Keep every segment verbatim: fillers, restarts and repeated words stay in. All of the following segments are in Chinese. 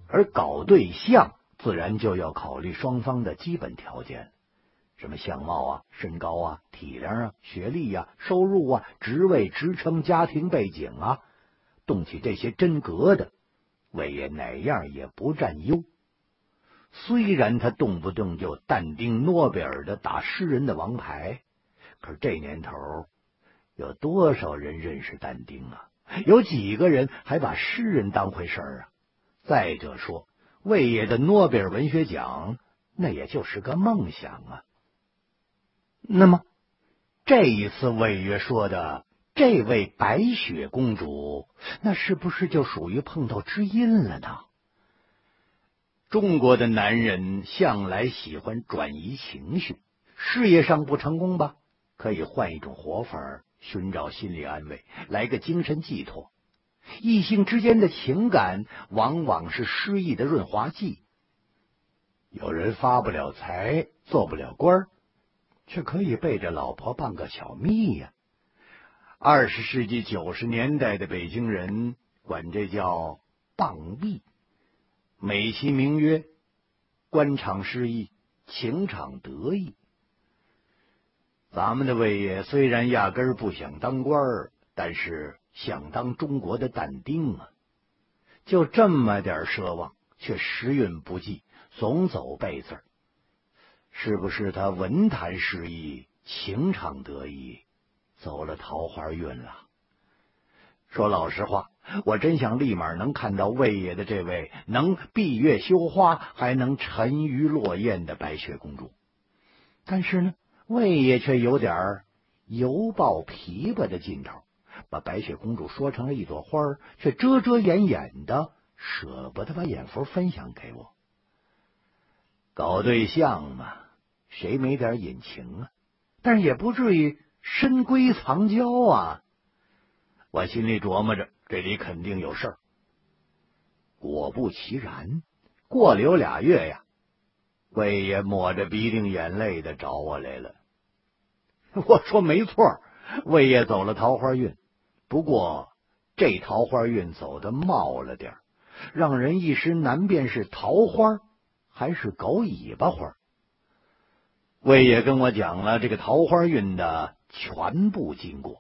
而搞对象自然就要考虑双方的基本条件，什么相貌啊、身高啊、体量啊、学历啊、收入啊、职位、职称、家庭背景啊，动起这些真格的，魏爷哪样也不占优。虽然他动不动就但丁、诺贝尔的打诗人的王牌，可是这年头有多少人认识但丁啊？有几个人还把诗人当回事儿啊？再者说，魏爷的诺贝尔文学奖那也就是个梦想啊。那么这一次魏爷说的这位白雪公主，那是不是就属于碰到知音了呢？中国的男人向来喜欢转移情绪，事业上不成功吧，可以换一种活法，寻找心理安慰，来个精神寄托。异性之间的情感往往是诗意的润滑剂。有人发不了财，做不了官，却可以背着老婆办个小蜜呀。二十世纪九十年代的北京人管这叫傍蜜，美其名曰官场失意，情场得意。咱们的魏爷虽然压根儿不想当官儿，但是想当中国的但丁啊，就这么点奢望，却时运不济，总走背字儿。是不是他文坛失意，情场得意，走了桃花运了？说老实话，我真想立马能看到魏爷的这位能闭月羞花，还能沉鱼落雁的白雪公主。但是呢，魏爷却有点犹抱琵琶的劲头，把白雪公主说成了一朵花，却遮遮掩掩的，舍不得把眼福分享给我。搞对象嘛，谁没点隐情啊？但是也不至于深闺藏娇啊。我心里琢磨着，这里肯定有事儿。果不其然，过了有俩月呀，魏爷抹着鼻涕眼泪的找我来了。我说没错，魏爷走了桃花运，不过这桃花运走的冒了点儿，让人一时难辨是桃花还是狗尾巴花。魏爷跟我讲了这个桃花运的全部经过。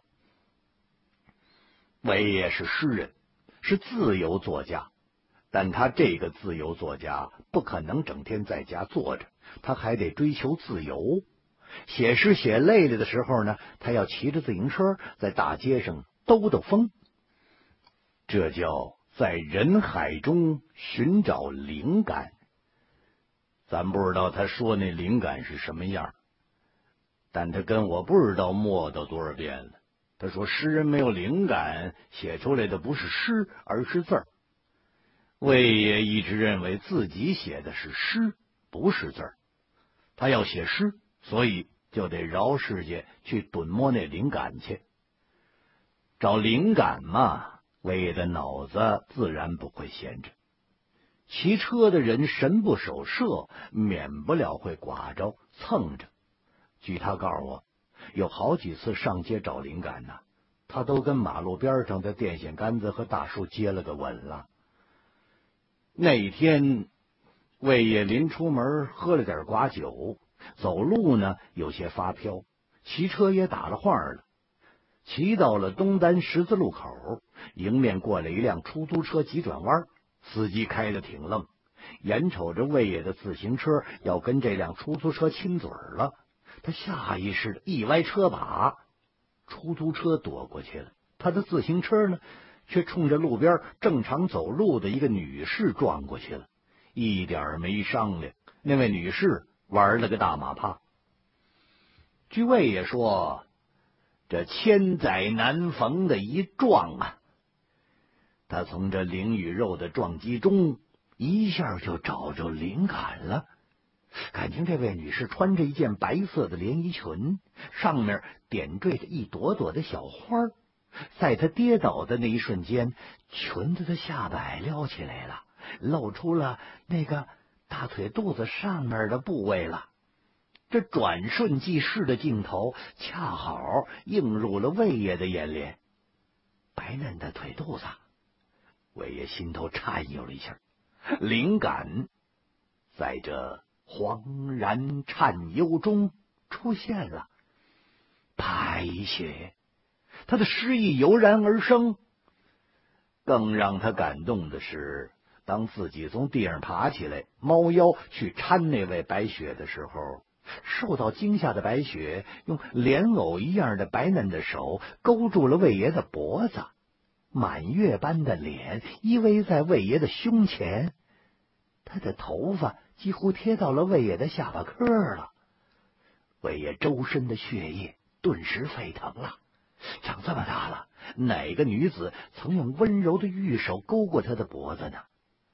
魏爷是诗人，是自由作家，但他这个自由作家不可能整天在家坐着，他还得追求自由。写诗写累了的时候呢，他要骑着自行车在大街上兜兜风，这叫在人海中寻找灵感。咱不知道他说那灵感是什么样，但他跟我不知道磨叨多少遍了。他说诗人没有灵感，写出来的不是诗，而是字儿。魏爷一直认为自己写的是诗，不是字儿。他要写诗，所以就得绕世界去趸摸那灵感去。找灵感嘛，魏爷的脑子自然不会闲着。骑车的人神不守舍，免不了会刮着蹭着。据他告诉我，有好几次上街找灵感呢、啊，他都跟马路边上的电线杆子和大树接了个吻了。那一天，魏爷临出门喝了点寡酒，走路呢有些发飘，骑车也打了晃了。骑到了东单十字路口，迎面过来一辆出租车急转弯，司机开得挺愣，眼瞅着魏爷的自行车要跟这辆出租车亲嘴了，他下意识的一歪车把，出租车躲过去了，他的自行车呢却冲着路边正常走路的一个女士撞过去了，一点没商量，那位女士玩了个大马趴。据魏爷说，这千载难逢的一撞啊，他从这灵与肉的撞击中一下就找着灵感了。感情这位女士穿着一件白色的连衣裙，上面点缀着一朵朵的小花，在她跌倒的那一瞬间，裙子的下摆撩起来了，露出了那个大腿肚子上面的部位了。这转瞬即逝的镜头恰好映入了魏爷的眼帘，白嫩的腿肚子，魏爷心头颤悠了一下。 灵感在这恍然颤悠中出现了。白雪，他的诗意油然而生。更让他感动的是，当自己从地上爬起来，猫腰去搀那位白雪的时候，受到惊吓的白雪用莲藕一样的白嫩的手勾住了魏爷的脖子，满月般的脸依偎在魏爷的胸前，他的头发几乎贴到了魏爷的下巴颏了。魏爷周身的血液顿时沸腾了。长这么大了，哪个女子曾用温柔的玉手勾过他的脖子呢？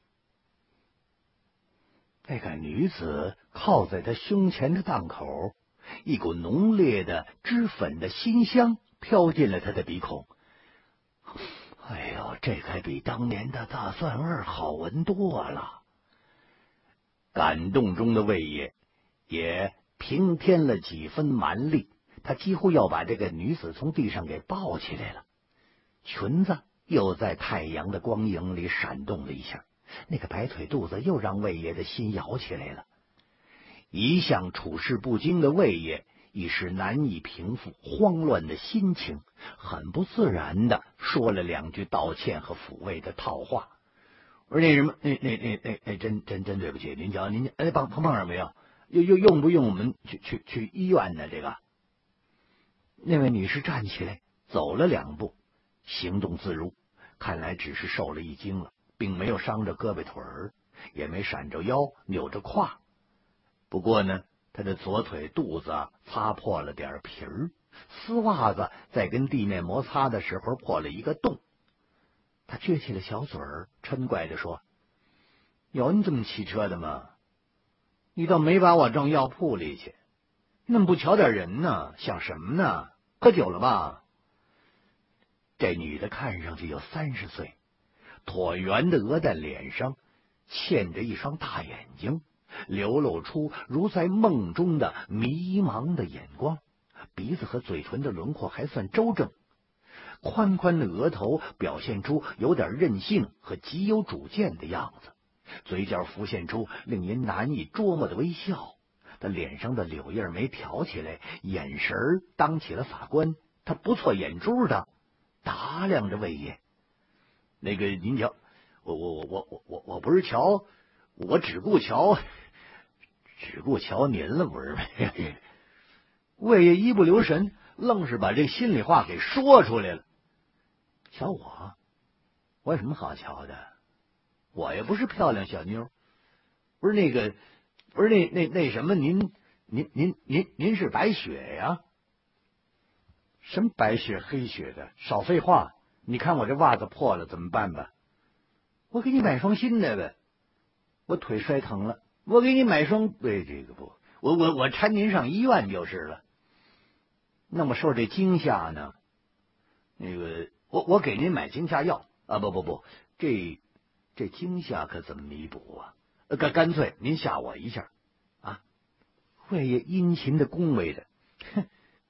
那个女子靠在他胸前的档口，一股浓烈的脂粉的馨香飘进了他的鼻孔。哎呦，这可比当年的大蒜味好闻多了。感动中的魏爷也平添了几分蛮力，他几乎要把这个女子从地上给抱起来了。裙子又在太阳的光影里闪动了一下，那个白腿肚子又让魏爷的心摇起来了。一向处事不惊的魏爷一时难以平复慌乱的心情，很不自然的说了两句道歉和抚慰的套话。我说那什么，那那那那那真真真对不起，您瞧您哎碰碰碰上没有？又又用不用我们去去去医院呢？这个那位女士站起来走了两步，行动自如，看来只是受了一惊了，并没有伤着胳膊腿儿，也没闪着腰扭着胯。不过呢，她的左腿肚子擦破了点皮儿，丝袜子在跟地面摩擦的时候破了一个洞。他撅起了小嘴儿，嗔怪地说：“有你这么骑车的吗？你倒没把我装药铺里去，那么不瞧点人呢？想什么呢？喝酒了吧？”这女的看上去有三十岁，椭圆的鹅蛋脸上嵌着一双大眼睛，流露出如在梦中的迷茫的眼光，鼻子和嘴唇的轮廓还算周正。宽宽的额头表现出有点任性和极有主见的样子，嘴角浮现出令人难以捉摸的微笑。他脸上的柳叶眉挑起来，眼神当起了法官，他不错眼珠的打量着魏爷。那个您瞧，我我我我我我我不是瞧，我只顾瞧，只顾瞧您了，不是？魏爷一不留神，愣是把这心里话给说出来了。瞧我，我有什么好瞧的？我也不是漂亮小妞，不是那个，不是那那那什么，您您您您您是白雪呀？什么白雪黑雪的？少废话！你看我这袜子破了怎么办吧？我给你买双新的呗。我腿摔疼了，我给你买双。对，这个不，我我我搀您上医院就是了。那么受这惊吓呢？那个。我我给您买惊吓药啊！不不不，这这惊吓可怎么弥补啊？干干脆您吓我一下啊！魏爷殷勤的恭维着，哼，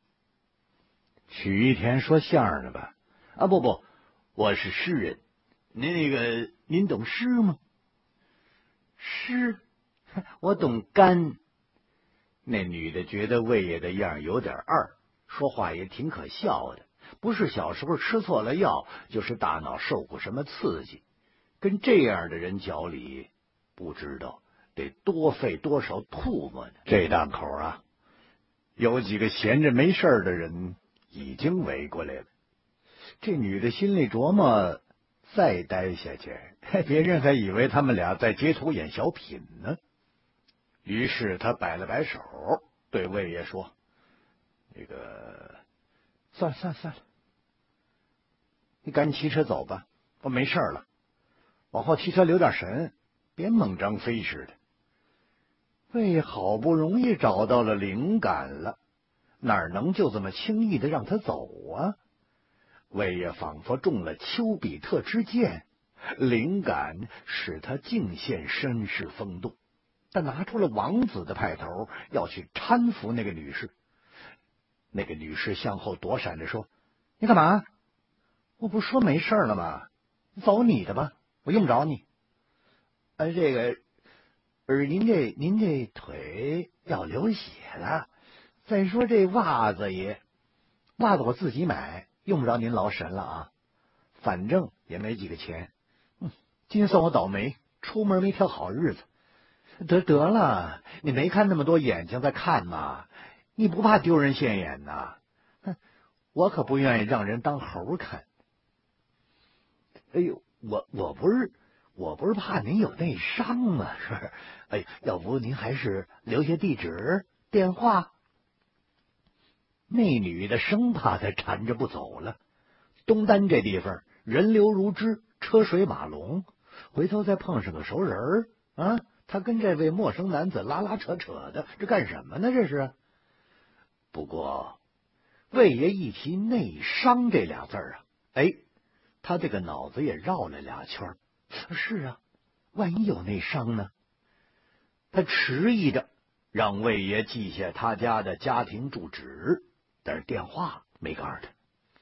曲一田说相声的吧？啊不不，我是诗人。您那个您懂诗吗？诗，我懂干。那女的觉得魏爷的样有点二，说话也挺可笑的。不是小时候吃错了药，就是大脑受过什么刺激，跟这样的人讲理，不知道得多费多少唾沫呢。这档口啊，有几个闲着没事的人已经围过来了。这女的心里琢磨，再待下去，别人还以为他们俩在街头演小品呢。于是他摆了摆手，对魏爷说：“那个。”算了算了算了，你赶紧骑车走吧，我没事了。往后骑车留点神，别猛张飞似的。魏爷好不容易找到了灵感了，哪能就这么轻易的让他走啊？魏爷仿佛中了丘比特之箭，灵感使他尽现绅士风度，他拿出了王子的派头，要去搀扶那个女士。那个女士向后躲闪着说：“你干嘛？我不是说没事了吗？走你的吧，我用不着你。” 呃，这个，不是您这您这腿要流血了。再说这袜子也，袜子我自己买，用不着您劳神了啊。反正也没几个钱，嗯，今算我倒霉，出门没挑好日子。得得了，你没看那么多眼睛在看吗？你不怕丢人现眼呐？哼，我可不愿意让人当猴看。哎呦，我我不是我不是怕您有内伤吗？是，哎，要不您还是留下地址电话。那女的生怕他缠着不走了。东单这地方人流如织，车水马龙，回头再碰上个熟人儿啊，他跟这位陌生男子拉拉扯扯的，这干什么呢？这是。不过魏爷一提内伤这俩字儿啊，哎，他这个脑子也绕了俩圈。是啊，万一有内伤呢？他迟疑着让魏爷记下他家的家庭住址，但是电话没告诉他。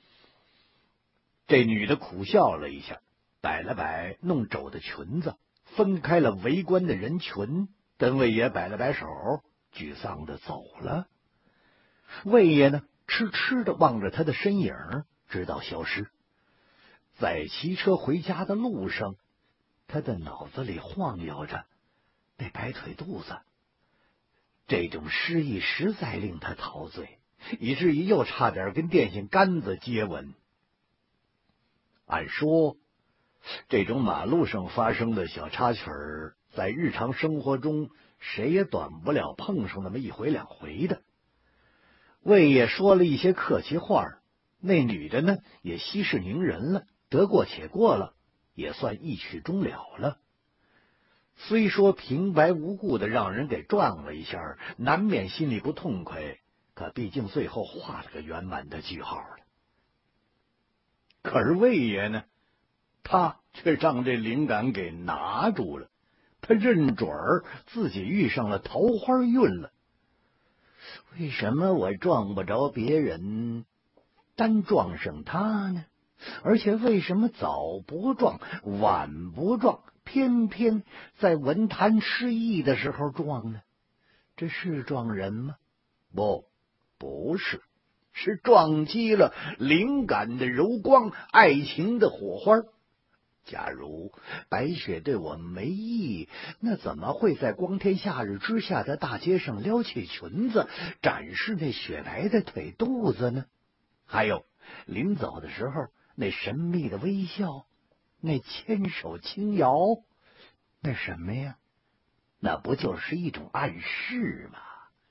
这女的苦笑了一下，摆了摆弄皱的裙子，分开了围观的人群，跟魏爷摆了摆手，沮丧的走了。魏爷呢，痴痴的望着他的身影，直到消失。在骑车回家的路上，他的脑子里晃悠着那白腿肚子。这种失忆实在令他陶醉，以至于又差点跟电线杆子接吻。按说，这种马路上发生的小插曲儿，在日常生活中谁也短不了碰上那么一回两回的。魏爷说了一些客气话，那女的呢也息事宁人了，得过且过了，也算一曲终了了。虽说平白无故的让人给撞了一下，难免心里不痛快，可毕竟最后画了个圆满的句号了。可是魏爷呢，他却让这灵感给拿住了，他认准儿自己遇上了桃花运了。为什么我撞不着别人，单撞上他呢？而且为什么早不撞，晚不撞，偏偏在文坛失意的时候撞呢？这是撞人吗？不，不是，是撞击了灵感的柔光，爱情的火花。假如白雪对我没意，那怎么会在光天夏日之下的大街上撩起裙子，展示那雪白的腿肚子呢？还有临走的时候那神秘的微笑，那牵手轻摇，那什么呀？那不就是一种暗示吗？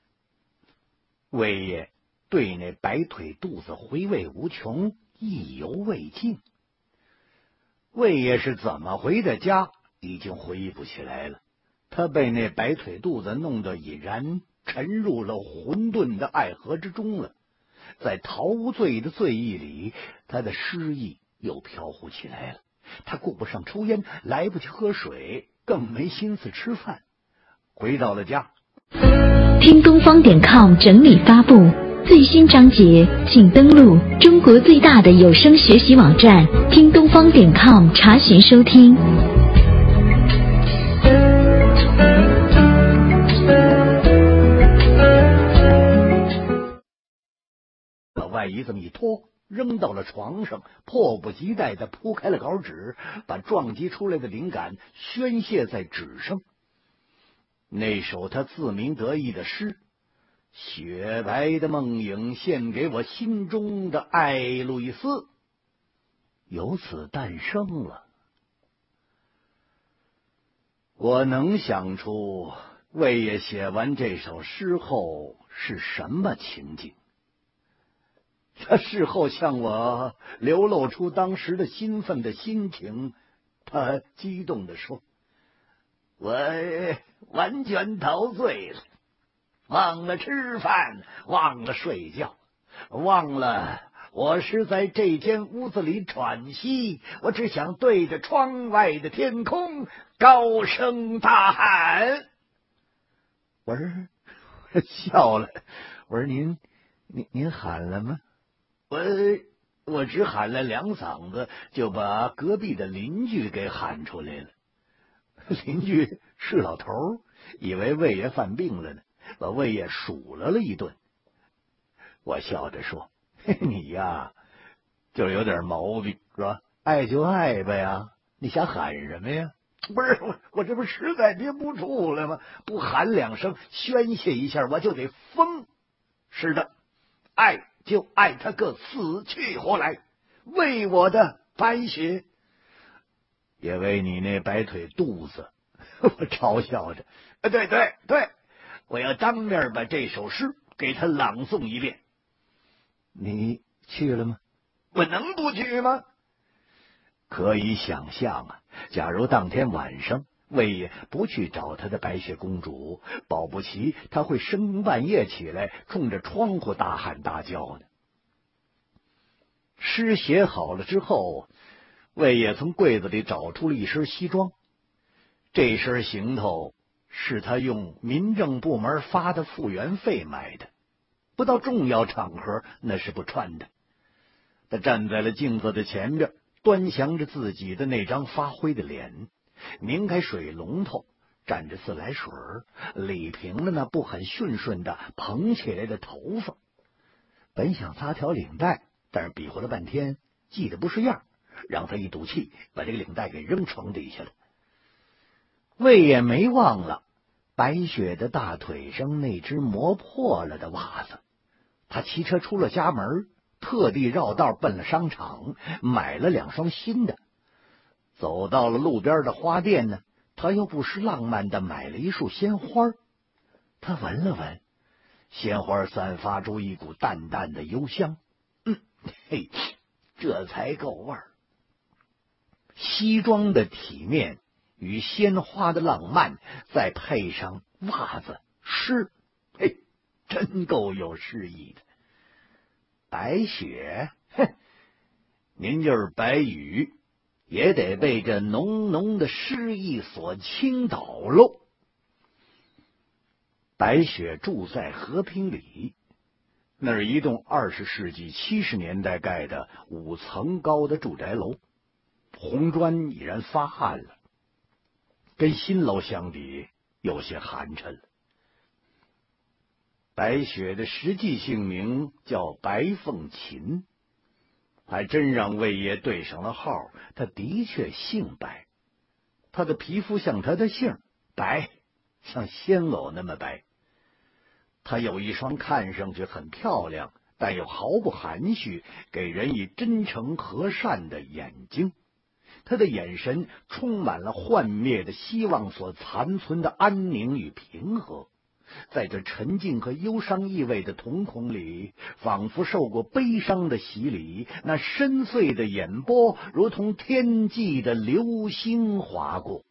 魏爷对那白腿肚子回味无穷，意犹未尽。魏爷是怎么回的家，已经回忆不起来了。他被那白腿肚子弄得已然沉入了混沌的爱河之中了。在陶醉的醉意里，他的诗意又飘忽起来了。他顾不上抽烟，来不及喝水，更没心思吃饭。回到了家， 听东方点 com 整理发布最新章节，请登录中国最大的有声学习网站听东方点 com 查询收听。 把外衣这么一脱，扔到了床上，迫不及待地铺开了稿纸，把撞击出来的灵感宣泄在纸上。那首他自鸣得意的诗，雪白的梦影献给我心中的爱路易斯，由此诞生了。我能想出魏爷写完这首诗后是什么情景。他事后向我流露出当时的兴奋的心情，他激动地说：“我完全陶醉了，忘了吃饭，忘了睡觉，忘了我是在这间屋子里喘息，我只想对着窗外的天空高声大喊。”我说笑了，我说您您您喊了吗？我我只喊了两嗓子，就把隔壁的邻居给喊出来了。 邻居是老头，以为魏爷犯病了呢，把魏爷数落了一顿。我笑着说：“嘿，你呀，就是有点毛病，是吧？爱就爱呗呀，你想喊什么呀？不是我，我这不实在憋不住了吗？不喊两声宣泄一下，我就得疯。是的，爱就爱他个死去活来，为我的白雪，也为你那白腿肚子。”我嘲笑着：“对对对，我要当面把这首诗给他朗诵一遍。”你去了吗？我能不去吗？可以想象啊，假如当天晚上魏爷不去找他的白雪公主，保不齐他会深更半夜起来，冲着窗户大喊大叫呢。诗写好了之后，魏爷从柜子里找出了一身西装，这身行头是他用民政部门发的复员费买的，不到重要场合那是不穿的。他站在了镜子的前边，端详着自己的那张发灰的脸，拧开水龙头，蘸着自来水，理平了那不很顺顺的蓬起来的头发。本想擦条领带，但是比划了半天，系得不是样，让他一赌气把这个领带给扔床底下了。魏也没忘了白雪的大腿上那只磨破了的袜子，他骑车出了家门，特地绕道奔了商场，买了两双新的。走到了路边的花店呢，他又不失浪漫的买了一束鲜花。他闻了闻，鲜花散发出一股淡淡的幽香，嗯，嘿，这才够味儿。西装的体面与鲜花的浪漫，再配上袜子诗，嘿，真够有诗意的。白雪，哼，您就是白羽，也得被这浓浓的诗意所倾倒喽。白雪住在和平里，那是一栋二十世纪七十年代盖的五层高的住宅楼，红砖已然发暗了，跟新楼相比有些寒碜了。白雪的实际姓名叫白凤琴，还真让魏爷对上了号，他的确姓白。他的皮肤像他的姓，白，像鲜藕那么白。他有一双看上去很漂亮，但又毫不含蓄，给人以真诚和善的眼睛。他的眼神充满了幻灭的希望所残存的安宁与平和。在这沉静和忧伤意味的瞳孔里，仿佛受过悲伤的洗礼，那深邃的眼波如同天际的流星划过。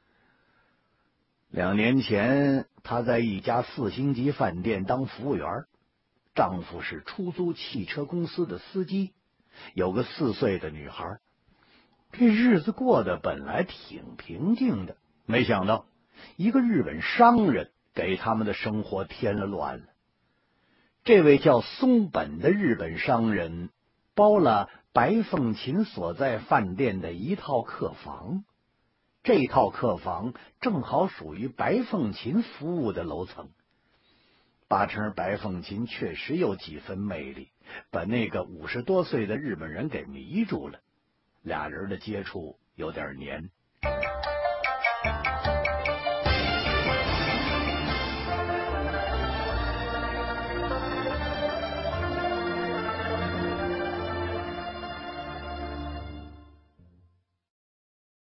两年前，她在一家四星级饭店当服务员，丈夫是出租汽车公司的司机，有个四岁的女孩。这日子过得本来挺平静的，没想到一个日本商人给他们的生活添了乱了。这位叫松本的日本商人包了白凤琴所在饭店的一套客房，这套客房正好属于白凤琴服务的楼层。八成白凤琴确实有几分魅力，把那个五十多岁的日本人给迷住了，俩人的接触有点黏。